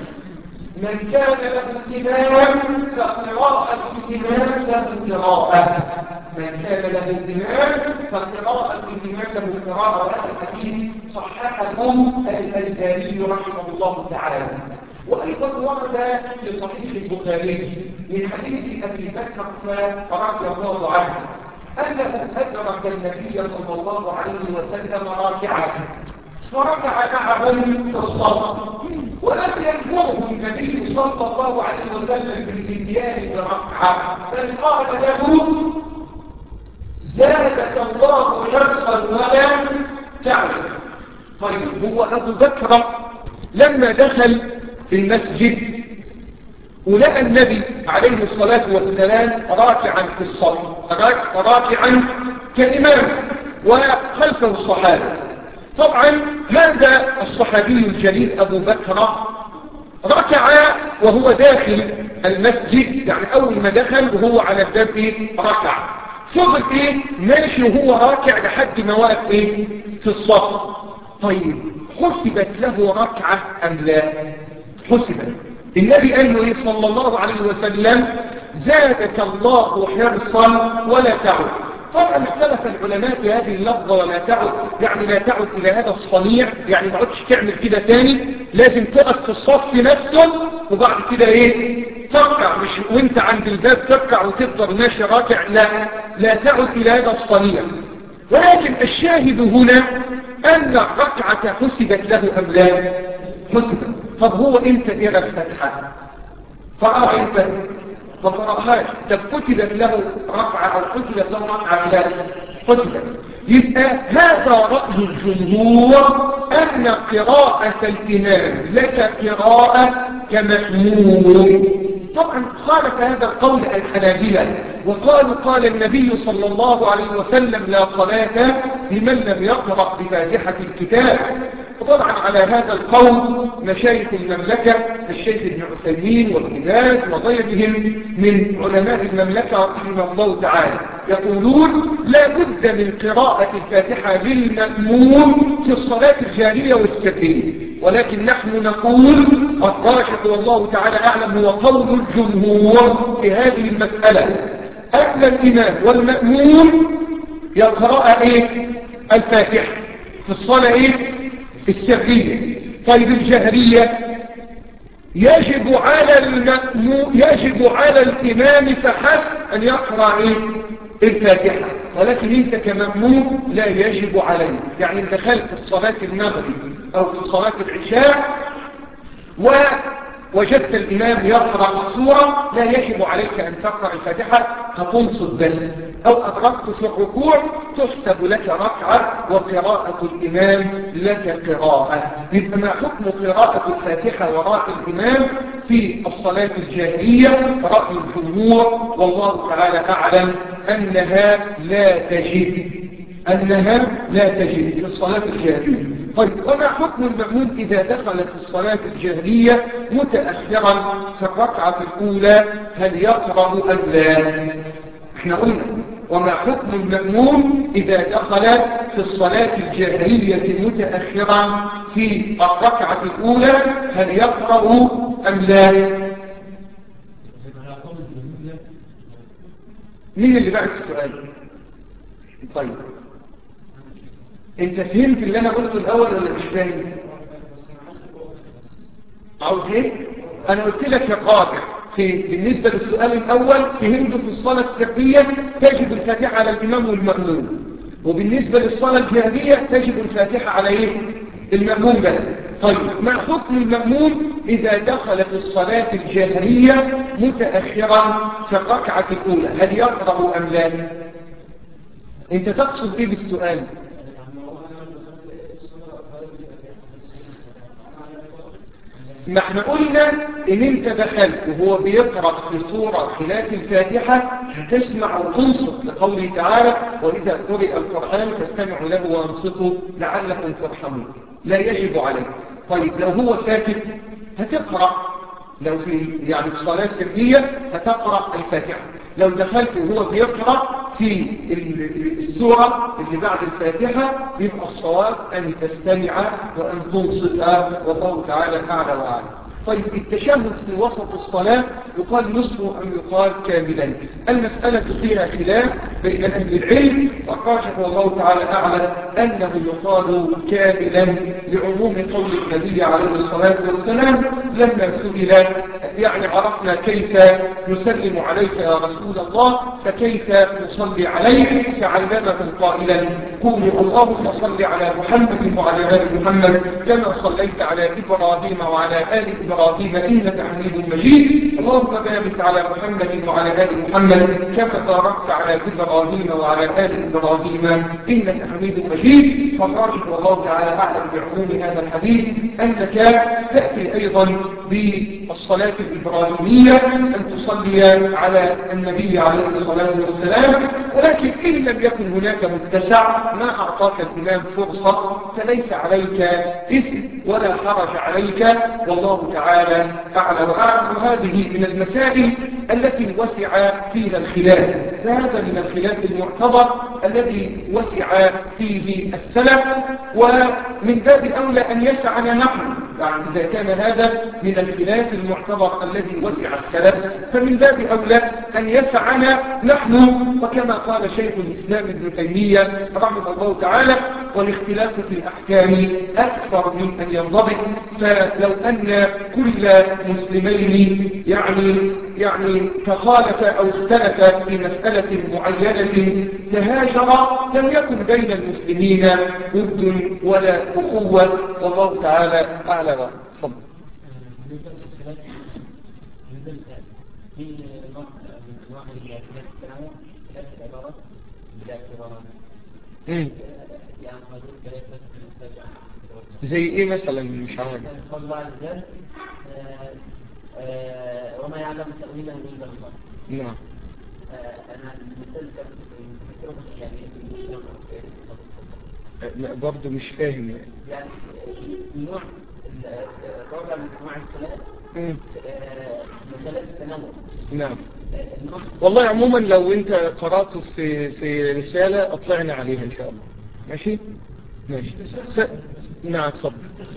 من كان له إمام فقراءة الإمام له قراءة. من كان له إمام فقراءة الإمام له قراءة. وهذا الحديث صححه الألباني رحمه الله تعالى. وأيضا ورد في صحيح البخاري من حديث أبي بكر رضي الله عنه أنه أدرك النبي صلى الله عليه وسلم راكعا فركع معهم في الصلاة ولم يأمره النبي صلى الله عليه وسلم بالاتيان بركعة بل قال له زادك الله حرصا ولا تعرف. طيب هو أبو بكر لما دخل في المسجد ولقى النبي عليه الصلاة والسلام راكعا في الصف راكعا كإمام وخلفه الصحابة. طبعا هذا الصحابي الجليل أبو بكر ركع وهو داخل المسجد، يعني أول ما دخل وهو على الباب ركع، فضل ماشي وهو راكع لحد ما وقف في الصف. طيب حسبت له ركعة أم لا؟ حسبت. النبي قال له صلى الله عليه وسلم زادك الله حرصا ولا تعد. طبعا اختلف العلماء في هذه اللفظة ولا تعد، يعني لا تعد إلى هذا الصنيع، يعني ما عدتش تعمل كده تاني، لازم تقف في الصف نفسه وبعد كده تركع، مش وانت عند الباب تركع وتفضل ماشي راكع، لا تعد إلى هذا الصنيع. ولكن الشاهد هنا أن الركعة حسبت له أم لا؟ حسبت. طب هو امتى قرأ الفاتحة؟ قرأ امتى؟ ما قرأهاش. طب كتبت له ركعة أو حسبت له ركعة لا؟ حسبت. يبقى هذا رأي الجمهور أن قراءة الإمام لك قراءة كمأموم. طبعا خالف هذا القول الحنابلة وقالوا قال النبي صلى الله عليه وسلم لا صلاة لمن لم يقرأ بفاتحة الكتاب. وطبعا على هذا القول مشايخ المملكة الشيخ ابن عثيمين وابن باز وغيرهم من علماء المملكة رحمه الله تعالى يقولون لا بد من قراءة الفاتحة للمأموم في الصلاة الجارية والسرية، ولكن نحن نقول الراجح والله تعالى أعلم هو قول الجمهور في هذه المسألة أن الإمام والمأموم يقرأ الفاتحة في الصلاة السرية. طيب الجهرية يجب على الإمام فحسب أن يقرأ الفاتحة، ولكن انت كمأموم لا يجب عليه. يعني دخلت في صلاة المغرب أو في صلاة العشاء ووجدت الإمام يقرأ السورة لا يجب عليك أن تقرأ الفاتحة، هتنصت بس. أو أدركت في الركوع تحسب لك ركعة وقراءة الإمام لك قراءة. يبقى ما حكم قراءة الفاتحة وراء الإمام في الصلاة الجاهرية؟ رأي الجمهور والله تعالى أعلم أنها لا تجب في الصلاة الجاهرية. طيب وما حكم المأموم إذا دخل في الصلاة الجاهرية متأخرا في الركعة الأولى هل يقرأ أم لا؟ احنا قلنا وما حكم المأموم إذا دخل في الصلاة الجاهرية متأخرا في الركعة الأولى هل يقرأ أم لا؟ مين اللي بعد السؤال؟ طيب انت فهمت اللي انا قلته الاول ولا مش فاهم؟ عاوز ايه؟ انا قلت لك الراجع بالنسبة للسؤال الاول فهمته في الصلاة السرية تجب الفاتحة على الامام والمأموم، وبالنسبة للصلاة الجهرية تجب الفاتحة على المأموم بس. طيب ما حكم المأموم إذا دخل في الصلاة الجهرية متأخرا في الركعة الأولى هل يقرأ أم لا؟ أنت تقصد إيه بالسؤال؟ ما احنا قلنا ان انت دخلت وهو بيقرأ في سورة خلاف الفاتحة هتسمع وتنصت لقوله تعالى وإذا قرئ القرآن فاستمعوا له وانصتوا لعلكم ترحمون، لا يجب عليك. طيب لو هو ساكت هتقرأ، لو في الصلاة السرية هتقرأ الفاتحة. لو دخلت وهو بيقرأ في السورة اللي بعد الفاتحة يبقى الصواب أن تستمع وأن تنصت والله تعالى أعلى وأعلى. طيب التشهد في وسط الصلاة يقال نصفه أم يقال كاملا؟ المسألة فيها خلاف بين أهل العلم، والراجح والله تعالى أعلم أنه يقال كاملا لعموم قول النبي عليه الصلاة والسلام لما سئل يعني عرفنا كيف نسلم عليك يا رسول الله فكيف نصلي عليك، فعلمه قائلا قولوا اللهم صل على محمد وعلى آل محمد كما صليت على إبراهيم وعلى آل إبراهيم إنك حميد مجيد، اللهم بارك على محمد وعلى آل محمد كما باركت على إبراهيم وعلى آل إبراهيم إنك حميد مجيد. فالراجح والله تعالى أعلم بعموم هذا الحديث أنك تأتي أيضا بالصلاة الإبراهيمية أن تصلي على النبي عليه الصلاة والسلام، ولكن إن لم يكن هناك متسع ما أعطاك الإمام فرصة فليس عليك إثم ولا حرج عليك والله تعالى أعلى وأعلم. هذه من المسائل التي وسع فيها الخلاف، فهذا من الخلاف المعتبر الذي وسع فيه السلف، ومن باب أولى أن يسعنا نحن. يعني إذا كان هذا من الخلاف المعتبر الذي وسع السلف فمن باب أولى أن يسعنا نحن. وكما قال شيخ الإسلام ابن تيمية رحمه الله تعالى والاختلاف في الأحكام أكثر من أن ينضبط، فلو أن كل مسلمين يعني يعني تخالف أو اختلف في مسألة معينة تهاجر، لم يكن بين المسلمين ود ولا أخوة، والله تعالى أعلم. تفضل. في نوع من انواع الجاهليه التنوع ثلاث عبارات بالاعتبارات. يعني موجود ثلاثه زي ايه مثلا؟ مش عارف. قال الله عز وجل وما يعلم تاويله الا الله. نعم. انا المثال كان يعني برضه مش فاهم يعني نوع الرابع من انواع الثلاث مسألة التنوع. نعم. والله عموما لو انت قرأته في رسالة اطلعنا عليها ان شاء الله. ماشي ماشي. نعم اتفضل.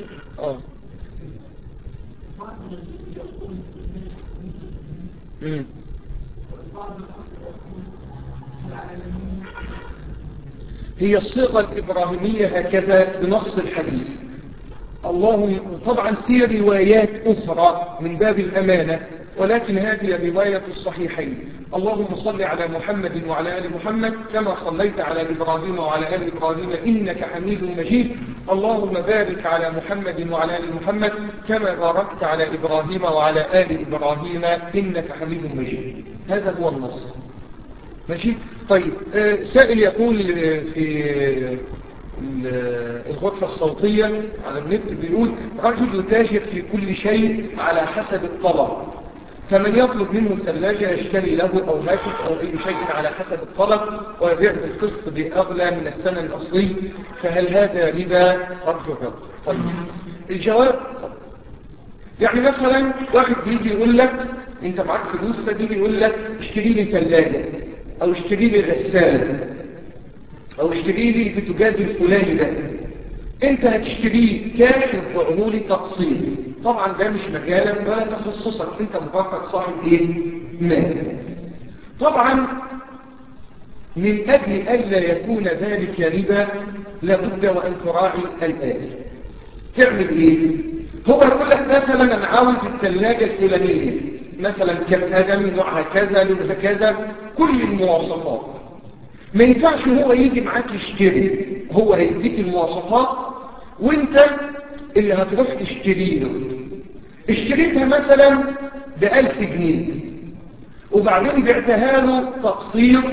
هي الصيغة الإبراهيمية هكذا بنص الحديث. اللهم طبعا في روايات أخرى من باب الأمانة، ولكن هذه الرواية الصحيحين. اللهم صل على محمد وعلى آل محمد كما صليت على إبراهيم وعلى آل إبراهيم إنك حميد مجيد. اللهم بارك على محمد وعلى آل محمد كما باركت على إبراهيم وعلى آل إبراهيم إنك حميد مجيد. هذا هو النص. ماشي. طيب سائل يقول في الغرفة الصوتية على النت بيقول رجل يتاجر في كل شيء على حسب الطلب، فمن يطلب منه ثلاجة يشتري له أو هاتف أو أي شيء على حسب الطلب ويبيع بالقسط بأغلى من الثمن الأصلي، فهل هذا ربا؟ أرجو الرد. طيب الجواب يعني مثلا واحد بيجي يقول لك انت معاك فلوس، فبيجي يقول لك اشتري لي ثلاجة او اشتري لي غسالة او اشتري لي البوتاجاز الفلاني ده، انت هتشتريه كاش وتبيعه لي تقسيط. طبعا ده مش مجالك ولا تخصصك، انت مجرد صاحب ايه؟ مال. طبعا من اجل الا يكون ذلك ربا لابد وان تراعي الاتي. تعمل ايه؟ هو يقول لك مثلا انا عاوز الثلاجة الفلانية مثلا كذا نوعها كذا لونها كذا كل المواصفات. ما ينفعش هو يجي معاك يشتري، هو هيديك المواصفات وانت اللي هتروح تشتري له. اشتريتها مثلا ب1000 جنيه وبعدين بعتها له تقسيط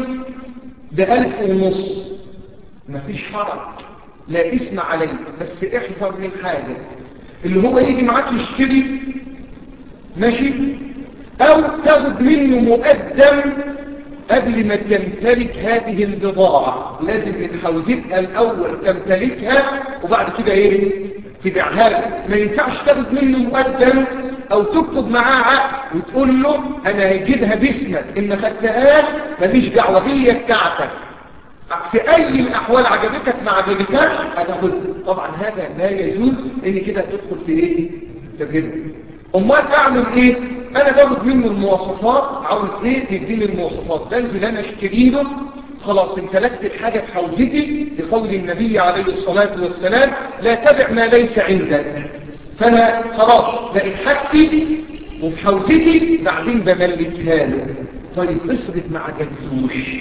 ب1500. مفيش حرج، لا اسم عليه، بس احذر من حاجة. اللي هو يجي معاك يشتري ماشي، او تاخد منه مقدم قبل ما تمتلك هذه البضاعة. لازم من حوزتها الاول تمتلكها وبعد كده ايه؟ تبيعها له. ما ينفعش تاخد منه مقدم او تكتب معاه عقد وتقول له انا هجيبها باسمك، ان ما خدتهاش ماليش دعوه، هي بتاعتك. في اي الاحوال عجبتك ما عجبتكش هتاخدها. طبعا هذا لا يجوز، ان كده تدخل في ايه؟ تبهير. امال اعمل ايه؟ انا باخد منه المواصفات، عاوز ايه؟ يديني المواصفات، بنزل انا اشتري له. خلاص امتلكت الحاجه في حوزتي لقول النبي عليه الصلاه والسلام لا تبع ما ليس عندك. فانا خلاص لقيت حاجتي وفي حوزتي بعدين بملكها له. طيب افرض ما عجبتوش،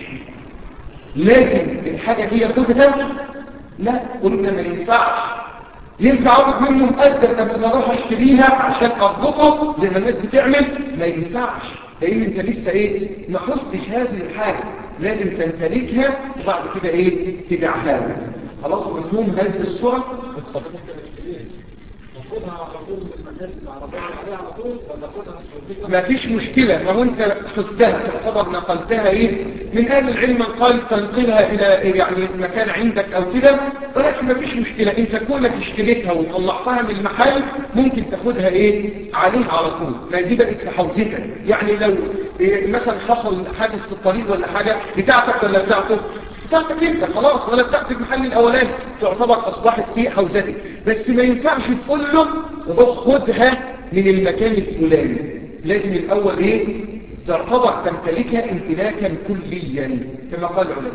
لازم الحاجه دي ياخدها؟ لا، قلنا ما ينفعش. ينفع اخد منه مقدم قبل ما اروح اشتريها عشان اضبطه زي ما الناس بتعمل؟ ما ينفعش، لان انت لسه ايه؟ ما حصتش هذه الحاجه. لازم تمتلكها وبعد كده ايه؟ تبيعها له. خلاص مفهوم هذه الصوره؟ اتفضل. ما فيش مشكلة، ما هو انت حسدها تعتبر نقلتها ايه من اهل العلم، قال تنقلها الى يعني مكان عندك او كده، ولكن ما فيش مشكلة. انت كونك اشتريتها وطلعتها من المحل ممكن تاخدها ايه عليه على طول، ما دي بقت في حوزتك. يعني لو مثلا حصل حادث في الطريق ولا حاجة، بتاعتك ولا بتاعته؟ بتاعتك انت خلاص، ولا بتاعت المحل الاولاني، تعتبر اصبحت في حوزتك. بس ما ينفعش تقول له روح خدها من المكان الفلاني، لازم الاول ايه؟ تعتبر تمتلكها امتلاكا كليا كما قال العلماء.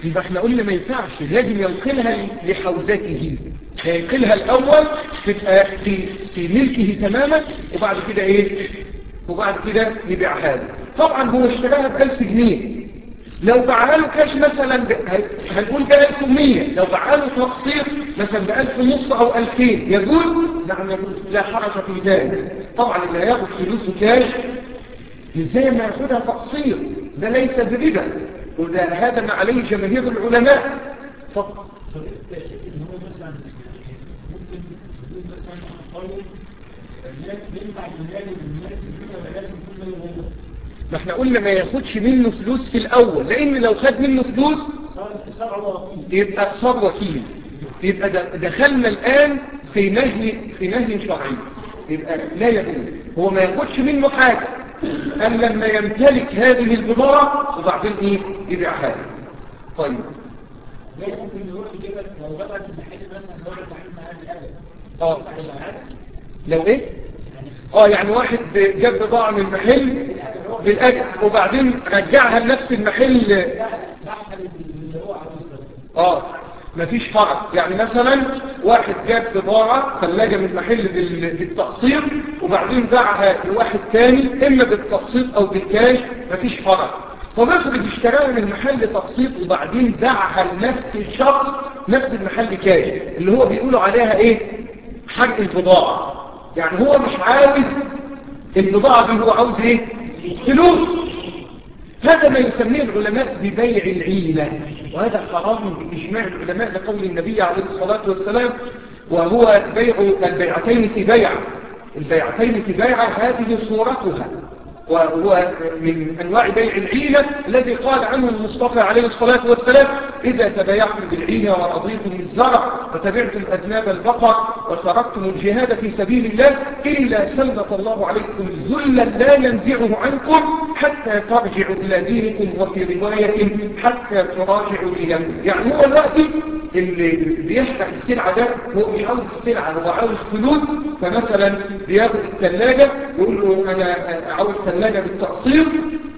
يبقى احنا قلنا ما ينفعش، لازم ينقلها لحوزته، ينقلها الاول تبقى في ملكه تماما، وبعد كده ايه، وبعد كده يبيعها له. طبعا هو اشتراها ب1000 جنيه، لو باعها له كاش مثلا هنقول ب1100، لو باعها له تقسيط مثلا ب1500 او 2000 يجوز؟ نعم يجوز، لا حرج في ذلك. طبعا اللي هياخد فلوسه كاش مش زي ما ياخدها تقسيط، ده ليس بربا، وده هذا ما عليه جماهير العلماء. فضل. ما احنا قلنا ما ياخدش منه فلوس في الاول، لان لو خد منه فلوس يبقى صار وكيل، يبقى دخلنا الان في نهي شرعي، يبقى لا يجوز. هو ما ياخدش منه حاجه الا لما يمتلك هذه البضاعه وبعدين ايه يبيعها له. طيب ممكن نروح كده لو غلط المحل مثلا صار تعمل معاه الاجل. لو ايه يعني واحد جاب بضاعة من المحل بالاجل وبعدين رجعها لنفس المحل، مفيش فرق. يعني مثلا واحد جاب بضاعة ثلاجة من المحل بالتقسيط وبعدين باعها لواحد تاني اما بالتقسيط او بالكاش، مفيش فرق. فمثلا اشتراها من المحل تقسيط وبعدين باعها لنفس الشخص نفس المحل كاش، اللي هو بيقولوا عليها ايه، حق البضاعة. يعني هو مش عاوز البضاعة دي، هو عاوز ايه، فلوس. هذا ما يسميه العلماء ببيع العيلة، وهذا حرام بإجماع العلماء لقول النبي عليه الصلاة والسلام، وهو بيع البيعتين في بيع. البيعتين في بيع هذه صورتها، وهو من أنواع بيع العينة الذي قال عنه المصطفى عليه الصلاة والسلام: إذا تبايعتم بالعينة ورضيتم الزرع وتبعتم أذناب البقر وتركتم الجهاد في سبيل الله إلا سلط الله عليكم ذلا لا ينزعه عنكم حتى ترجعوا إلى دينكم، وفي رواية حتى تراجعوا إلى. يعني هو الوقت اللي بيفتح السلعة ده هو مش عاوز السلعة، هو عاوز فلوس. فمثلا بياخد الثلاجة يقول له أنا عاوز ثلاجة بالتقسيط،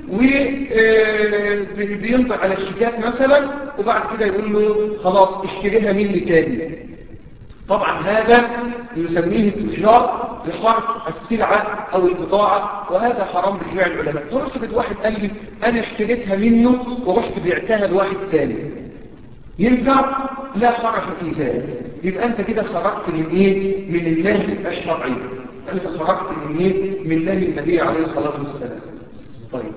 وبينطق على الشيكات مثلا، وبعد كده يقول له خلاص اشتريها مني تاني. طبعا هذا يسميه التجار لحرق السلعة أو البضاعة، وهذا حرام بإجماع العلماء. فرصة واحد قال لي أنا اشتريتها منه ورحت بعتها لواحد تاني، ينفع؟ لا حرج في ذلك. يبقى أنت كده خرجت من إيه؟ من النهي الشرعي. أنت خرجت من إيه؟ من نهي النبي عليه الصلاة والسلام. طيب،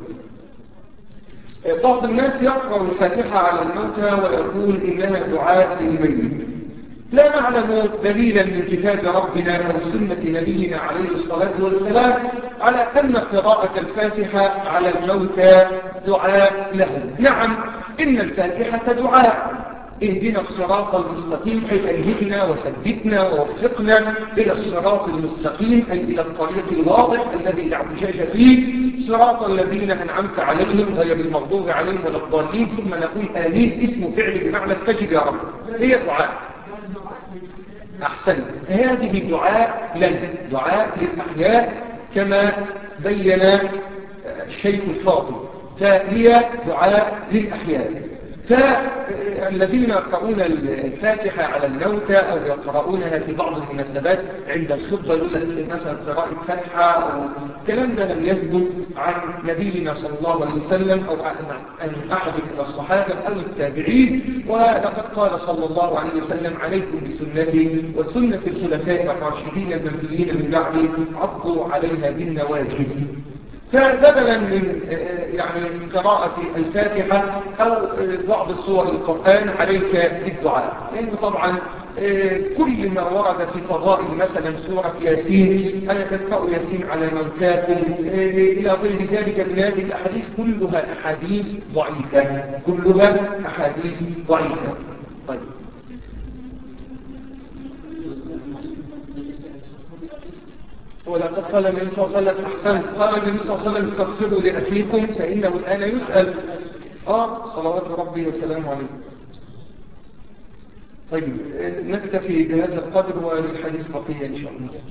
بعض الناس يقرأ الفاتحة على الموتى ويقول إنها دعاء للميت. لا نعلم دليلا من كتاب ربنا أو سنة نبينا عليه الصلاة والسلام على أن قراءة الفاتحة على الموتى دعاء لهم. نعم، إن الفاتحة دعاء. اهدنا الصراط المستقيم، أي ألهمنا وثبتنا ووفقنا إلى الصراط المستقيم، أي إلى الطريق الواضح الذي لا اعوجاج فيه، صراط الذين أنعمت عليهم غير المغضوب عليهم ولا الضالين. ثم نقول آمين، اسم فعل بمعنى استجب يا رب. هي دعاء. أحسن، هذه دعاء لنا، دعاء للأحياء كما بين الشيخ الفاضل، فهي دعاء للأحياء. فالذين يقرؤون الفاتحة على الموتى أو يقرؤونها في بعض المناسبات عند الخطبة يقول لك مثلا قراءة فاتحة أو الكلام ده لم يثبت عن نبينا صلى الله عليه وسلم أو عن أحد من الصحابة أو التابعين. ولقد قال صلى الله عليه وسلم: عليكم بسنتي وسنة الخلفاء الراشدين المهديين من بعدي عضوا عليها بالنواجذ. فبدلا من قراءة الفاتحة أو بعض سور القرآن عليك بالدعاء، لأن طبعا كل ما ورد في فضائل مثلا سورة ياسين، أنا تقرأ ياسين على موتاكم إلى غير ذلك من هذه الأحاديث كلها أحاديث ضعيفة، كلها أحاديث ضعيفة. طيب، ولقد قال النبي صلى الله عليه وسلم: أحسن، قال النبي صلى الله عليه وسلم: استغفروا لأخيكم فإنه الآن يسأل. صلوات ربي وسلامه عليه. طيب، نكتفي بهذا القدر والحديث بقية إن شاء الله.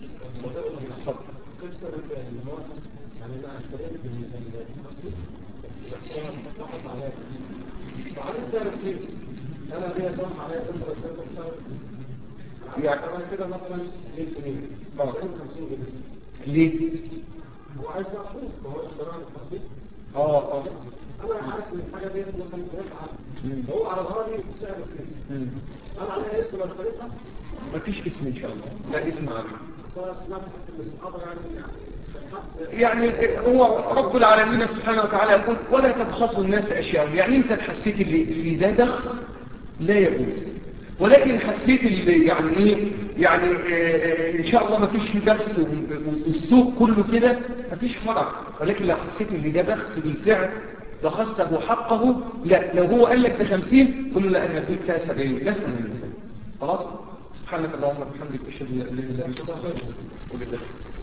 وعليه سعر كتير. انا ليا دم عليا 35 سنه. يعني انا كده مثلا 100 جنيه 50 جنيه. ليه؟ هو عايز بقى فلوس، هو الصراحه التخطيط. انا عارف ان الحاجه دي مثلا بتاعها هو على ظهري سعر رخيص. انا عليها اسم لو اشتريتها مفيش اسم ان شاء الله، لا اسم عليه. سمعت الصحابه يعني هو رب العالمين سبحانه وتعالى يقول ولا تبخسوا الناس اشياء. يعني انت حسيت اللي في ده دخل لا يجوز، ولكن حسيت اللي يعني ايه يعني ان شاء الله ما فيش بخس والسوق كله كده ما فيش فرق. ولكن لو حسيت ان ده بخس بالفعل بخسته حقه، لا لو هو قال لك ده 50 قل له لا انا اديك فيها 70 لا 80. خلاص. سبحانك اللهم وبحمدك اشهد ان لا اله الا انت استغفرك واتوب اليك.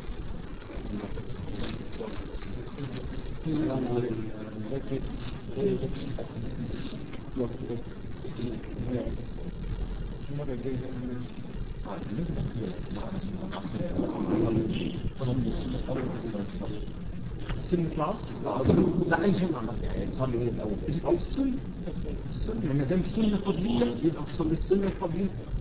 سنة العصر لا أي جمعة يعني تصلي ايه الأول؟ السنة ما دام سنة قبلية يبقى تصلي السنة القبلية.